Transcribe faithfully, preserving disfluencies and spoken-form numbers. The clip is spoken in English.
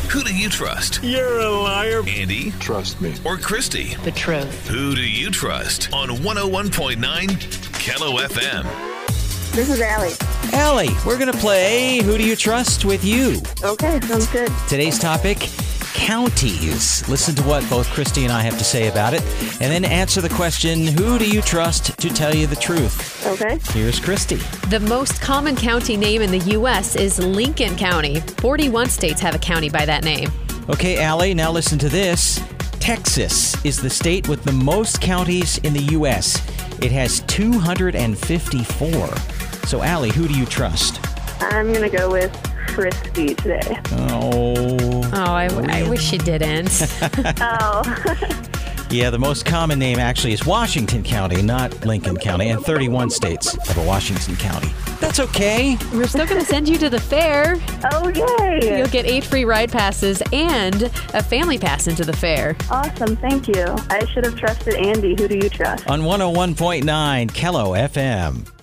Who do you trust? You're a liar. Andy? Trust me. Or Christy? The truth. Who do you trust? On one oh one point nine Kello F M. This is Allie. Allie, we're going to play Who Do You Trust with you. Okay, sounds good. Today's topic, counties. Listen to what both Christy and I have to say about it, and then answer the question, who do you trust to tell you the truth? Okay. Here's Christy. The most common county name in the U S is Lincoln County. forty-one states have a county by that name. Okay, Allie, now listen to this. Texas is the state with the most counties in the U S. It has two hundred fifty-four. So, Allie, who do you trust? I'm going to go with Christy today. Oh. Oh, I, I wish you didn't. Oh. Yeah, the most common name actually is Washington County, not Lincoln County, and thirty-one states have a Washington County. That's okay. We're still going to send you to the fair. Oh, yay. You'll get eight free ride passes and a family pass into the fair. Awesome, thank you. I should have trusted Andy. Who do you trust? On one oh one point nine Kello F M.